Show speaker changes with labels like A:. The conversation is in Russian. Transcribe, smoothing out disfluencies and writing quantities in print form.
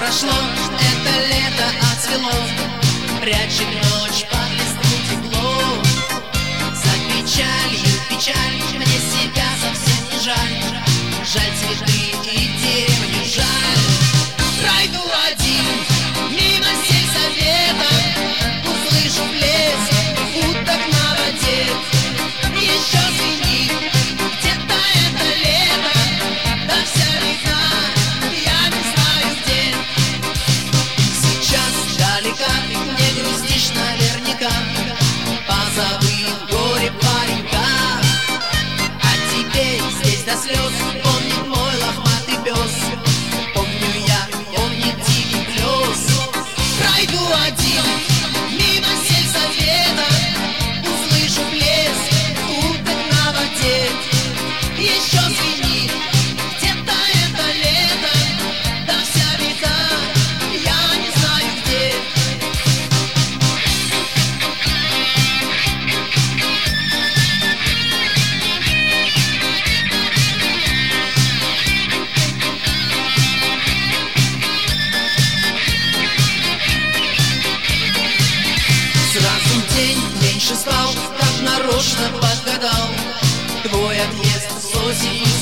A: прошло, это лето отцвело, прячет ночь под листву тепло. За печалью печаль, мне себя совсем не жаль. Жаль цветы и деревню, жаль. Пройду один мимо сельсовета, услышу плеск уток на воде. Еще звенит где-то это лето, да вся века, я не знаю где. Сейчас далека, не грустишь наверняка, позабыл горе паренька. А теперь здесь до слез помнит мой лохматый пес. Помню я, помнит тихий плес. Пройду один мимо сельсовета, услышу плеск уток на воде. Еще звенит где-то это лето, да вся века, я не знаю где. Сразу день меньше стал, как нарочно подгадал твой отъезд с осенью.